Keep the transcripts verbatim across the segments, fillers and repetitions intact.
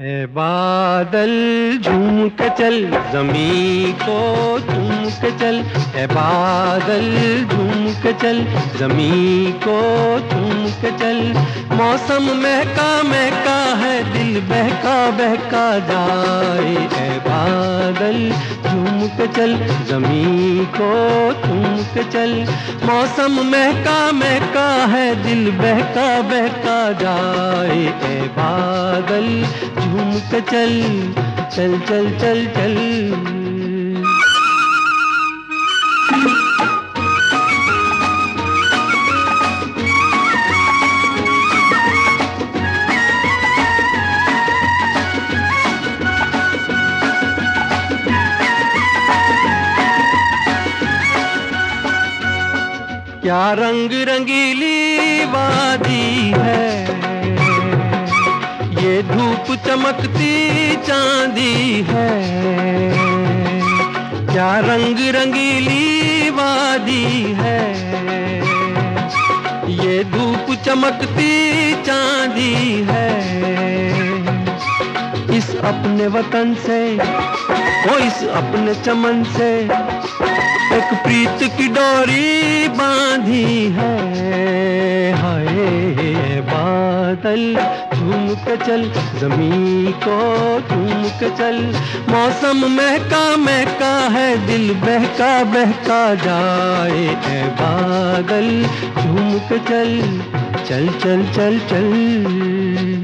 ए बादल झूम के चल, ज़मीं को चूम के चल। ए बादल झूम के चल, ज़मीं को चूम के चल। मौसम महका महका है, दिल बहका बहका जाए। ए बादल झूम के चल, ज़मीं को चूम के चल। मौसम महका महका है, दिल बहका बहका जाए। ए बादल झूम के चल, चल चल चल चल। क्या रंग रंगीली वादी है, ये धूप चमकती चांदी है। क्या रंग रंगीली वादी है, ये धूप चमकती चांदी है। इस अपने वतन से, ओ इस अपने चमन से, एक प्रीत की डोरी बांधी है। हाय बादल झूम के चल, ज़मीं को चूम के चल। मौसम महका महका है, दिल बहका बहका जाए। ए बादल झूम के चल, चल चल चल चल।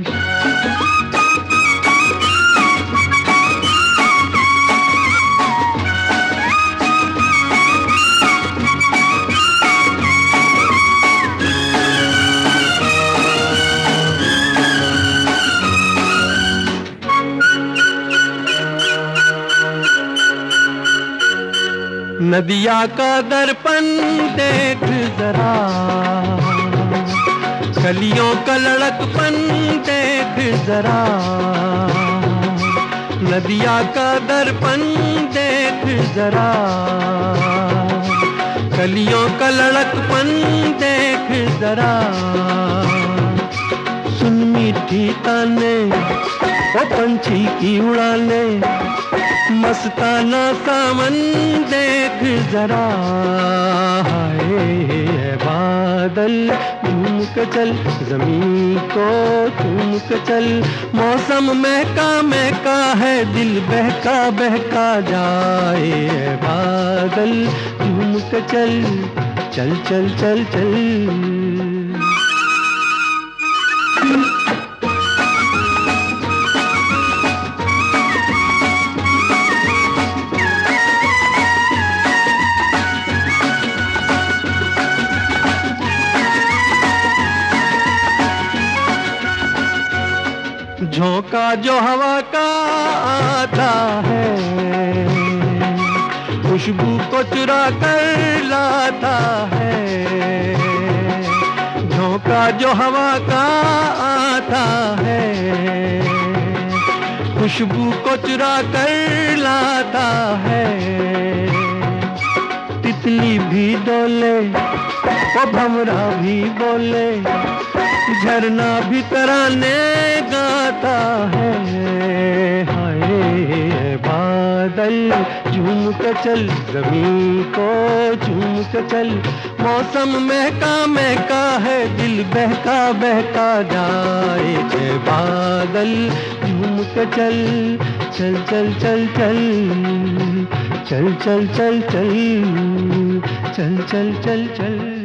नदिया का दर्पण देख जरा, कलियों का लड़कपन देख जरा। नदिया का दर्पण देख जरा, कलियों का लड़कपन देख जरा। सुन मीठी ताने, ओ पंछी की उड़ाने, मस्ताना सावन देख जरा। हाय बादल झूम के चल, ज़मीं को चूम के चल। मौसम महका महका है, दिल बहका बहका जाए। बादल झूम के चल, चल चल चल चल। झोंका जो हवा का आता है, खुशबू को चुरा कर लाता है। झोंका जो हवा का आता है, खुशबू को चुरा कर लाता है। तितली भी डोले, ओ भंवरा भी बोले, झरना भी तराने गाता है। हाय बादल झूम के चल, ज़मीं को झूम के चल। मौसम महका महका है, दिल बहका बहका जाए। बादल झूम के चल, चल चल चल चल, चल चल चल चल, चल चल चल चल।